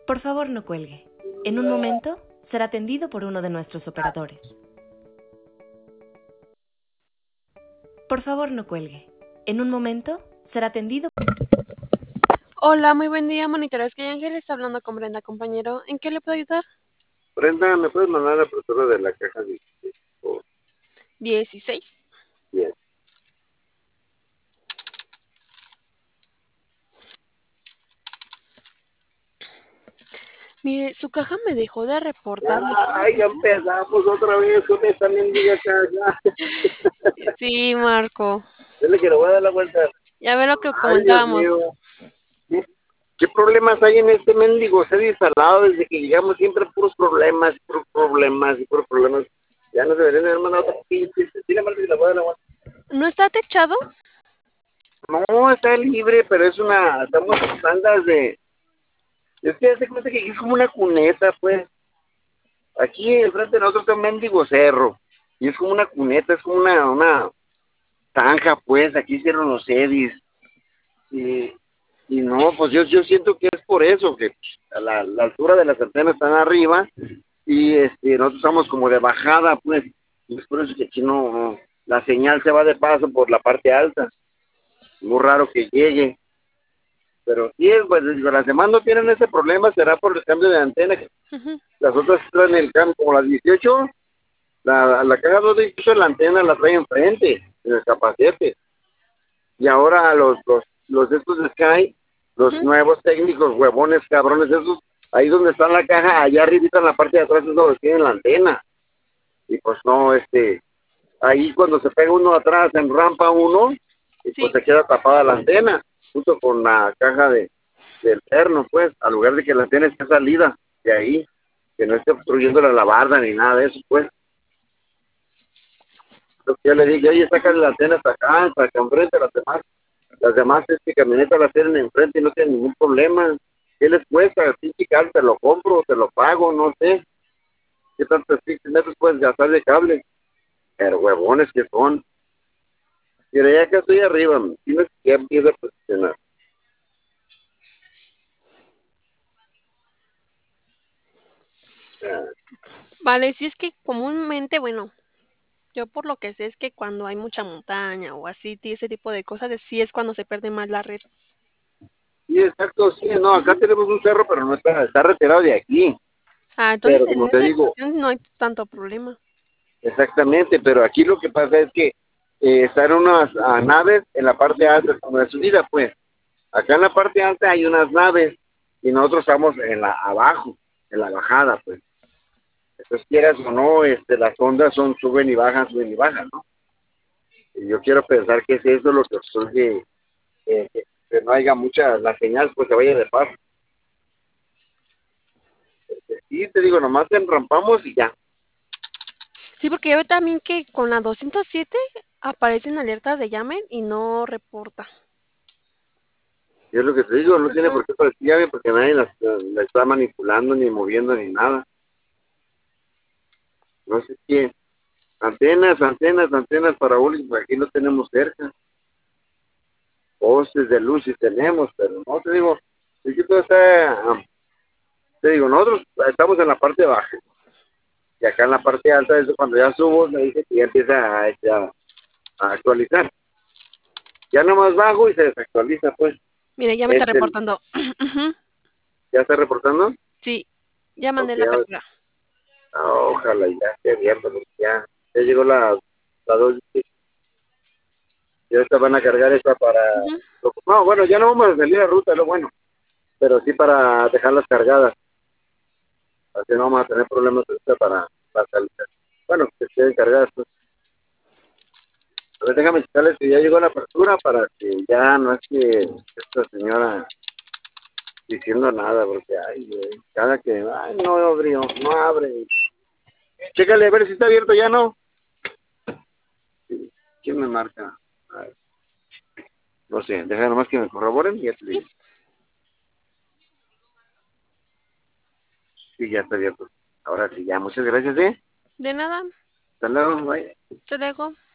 Por favor, no cuelgue. En un momento será atendido por uno de nuestros operadores. Por favor, no cuelgue. En un momento será atendido. Hola, muy buen día, monitores. Que Ángel está hablando con Brenda, compañero. ¿En qué le puedo ayudar? Brenda, ¿me puedes mandar la apertura de la caja de 16. 10? Mire, su caja me dejó de reportar. Ay, ya empezamos otra vez con esta mendiga caja. Sí, Marco. Dile que le voy a dar la vuelta. Ya ve lo que Ay, Dios comentábamos. mío. ¿Qué problemas hay en este mendigo? Se ha instalado desde que llegamos siempre puros problemas, puros problemas y puros problemas. Ya no deberían haber mandado otra pinche. Dile, Marta, que le voy a dar la vuelta. ¿No está techado? No, está libre, pero estamos en bandas de... Es que hace cuenta que es como una cuneta, pues. Aquí enfrente de nosotros está un mendigo cerro. Y es como una cuneta, es como una zanja, pues. Aquí hicieron los edis. Y, y no, pues yo siento que es por eso, que la altura de las antenas están arriba. Y nosotros estamos como de bajada, pues. Y es por eso que aquí no, la señal se va de paso por la parte alta. Muy raro que llegue. Pero sí, pues las demás no tienen ese problema, será por el cambio de antena. Ujú. Las otras traen el cambio, como las 18, la caja 218, la antena la trae enfrente, en el capacete. Y ahora los de estos de Sky, los Ujú. nuevos técnicos, huevones, cabrones, esos, ahí donde está la caja, allá arribita en la parte de atrás es donde tienen la antena. Y pues no, ahí cuando se pega uno atrás, en rampa uno, y pues Sí. se queda tapada la antena, junto con la caja del perno, pues, al lugar de que la antena esté salida de ahí, que no esté obstruyendo la barda ni nada de eso, pues. Lo que yo le dije, oye, sácale la antena hasta acá enfrente, las demás camionetas las tienen enfrente y no tienen ningún problema. ¿Qué les cuesta? Sí, chical, te lo compro, te lo pago, no sé. ¿Qué tantos metros puedes gastar de cable? Pero huevones que son. Mira, ya que estoy arriba, tienes que empieza a posicionar. Ah, Vale, si es que comúnmente, bueno, yo por lo que sé es que cuando hay mucha montaña o así, ese tipo de cosas, sí es cuando se pierde más la red. sí, exacto, sí, no, acá Ujú. tenemos un cerro, pero no está retirado de aquí. Ah, entonces Pero en como te esa digo, cuestión no hay tanto problema. exactamente, pero aquí lo que pasa es que están unas naves en la parte Ujú. alta, como de subida, pues. Acá en la parte alta hay unas naves y nosotros estamos en la abajo, en la bajada, pues. Entonces, quieras o no, las ondas suben y bajan, ¿no? Y yo quiero pensar que es eso lo que surge, que no haya mucha, la señal pues se vaya de paso. Y te digo, nomás enrampamos y ya. Sí, porque yo veo también que con la 207 aparecen alertas de llamen y no reporta. Y es lo que te digo, no tiene Ajá. por qué parecer llave porque nadie la está manipulando, ni moviendo, ni nada. No sé qué. Antenas parabólicas, aquí no tenemos cerca. Postes de luz sí tenemos, pero no, te digo, es que todo está, te digo, nosotros estamos en la parte baja. Y acá en la parte alta, eso cuando ya subo, me dice que ya empieza a actualizar. Ya nomás bajo y se desactualiza, pues. Mire, ya me está Este, reportando. Ujú. ¿Ya está reportando? Sí, ya Ok, mandé la captura. ojalá ya esté bien, pero ya llegó la dos. Ya esta van a cargar esta para... Ujú. No, bueno, ya no vamos a salir a ruta, lo bueno, pero sí para dejarlas cargadas. Así no vamos a tener problemas ahorita para salir. Bueno, que estén cargadas, pues. A ver, déjame checarles que ya llegó la apertura para que ya no es que esta señora diciendo nada, porque, ay, güey, cada que, ay, no abrió, no abre. Chécale a ver si está abierto ya, ¿no? Sí. ¿Quién me marca? Ay, no sé, deja nomás que me corroboren y ya te Sí, digo. Sí, ya está abierto. Ahora sí, ya, muchas gracias, ¿eh? de nada. Hasta luego, bye. Te dejo.